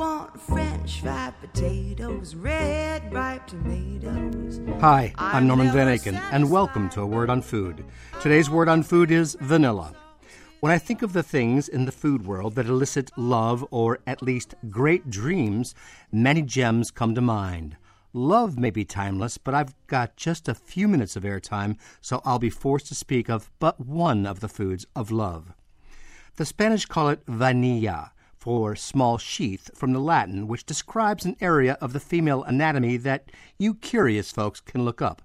want French fried potatoes, red ripe tomatoes. Hi, I'm Norman Van Aken, and welcome to A Word on Food. Today's word on food is vanilla. When I think of the things in the food world that elicit love or at least great dreams, many gems come to mind. Love may be timeless, but I've got just a few minutes of airtime, so I'll be forced to speak of but one of the foods of love. The Spanish call it vainilla, for small sheath, from the Latin, which describes an area of the female anatomy that you curious folks can look up.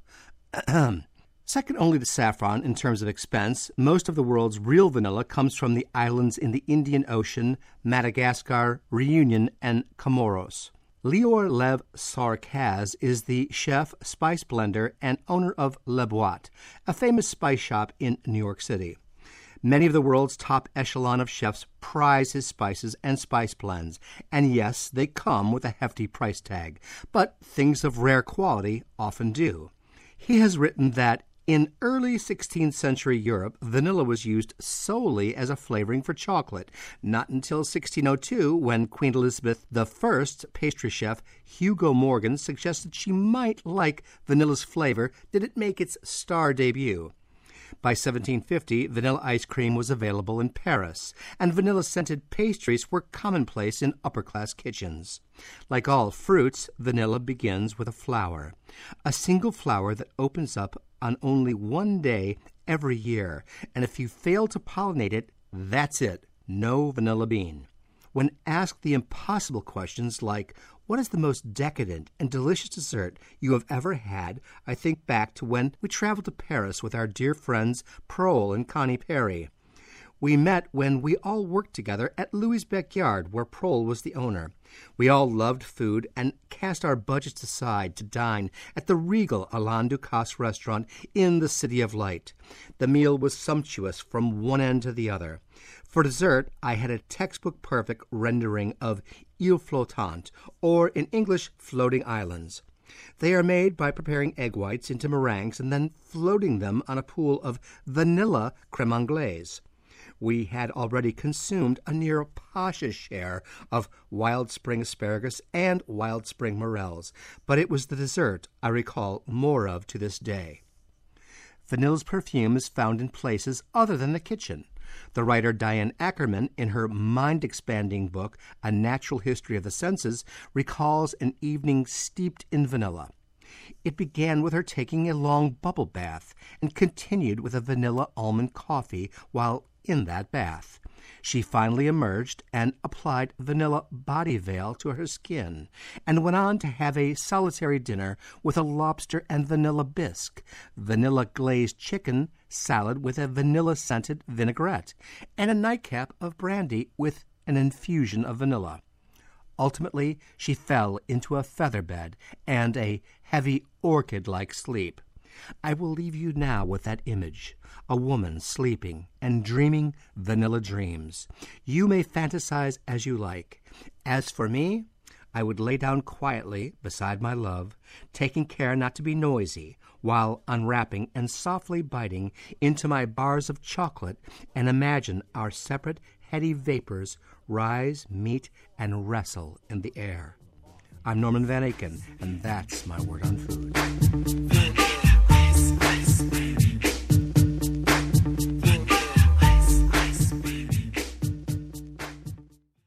Second only to saffron in terms of expense, most of the world's real vanilla comes from the islands in the Indian Ocean, Madagascar, Reunion, and Comoros. Lior Lev Sarkaz is the chef, spice blender, and owner of Le Boite, a famous spice shop in New York City. Many of the world's top echelon of chefs prize his spices and spice blends, and yes, they come with a hefty price tag, but things of rare quality often do. He has written that in early 16th century Europe, vanilla was used solely as a flavoring for chocolate, not until 1602 when Queen Elizabeth I pastry chef Hugo Morgan suggested she might like vanilla's flavor did it make its star debut. By 1750, vanilla ice cream was available in Paris, and vanilla-scented pastries were commonplace in upper-class kitchens. Like all fruits, vanilla begins with a flower. A single flower that opens up on only one day every year, and if you fail to pollinate it, that's it. No vanilla bean. When asked the impossible questions like, what is the most decadent and delicious dessert you have ever had, I think back to when we traveled to Paris with our dear friends Prole and Connie Perry. We met when we all worked together at Louis' Backyard, where Prole was the owner. We all loved food and cast our budgets aside to dine at the regal Alain Ducasse restaurant in the City of Light. The meal was sumptuous from one end to the other. For dessert, I had a textbook-perfect rendering of îles flottantes, or in English, floating islands. They are made by preparing egg whites into meringues and then floating them on a pool of vanilla crème anglaise. We had already consumed a near pasha share of wild spring asparagus and wild spring morels, but it was the dessert I recall more of to this day. Vanilla's perfume is found in places other than the kitchen. The writer Diane Ackerman, in her mind-expanding book, A Natural History of the Senses, recalls an evening steeped in vanilla. It began with her taking a long bubble bath and continued with a vanilla almond coffee while in that bath. She finally emerged and applied vanilla body veil to her skin and went on to have a solitary dinner with a lobster and vanilla bisque, vanilla glazed chicken salad with a vanilla-scented vinaigrette, and a nightcap of brandy with an infusion of vanilla. Ultimately, she fell into a feather bed and a heavy orchid-like sleep. I will leave you now with that image, a woman sleeping and dreaming vanilla dreams. You may fantasize as you like. As for me, I would lay down quietly beside my love, taking care not to be noisy, while unwrapping and softly biting into my bars of chocolate and imagine our separate heady vapors rise, meet, and wrestle in the air. I'm Norman Van Aken, and that's my word on food.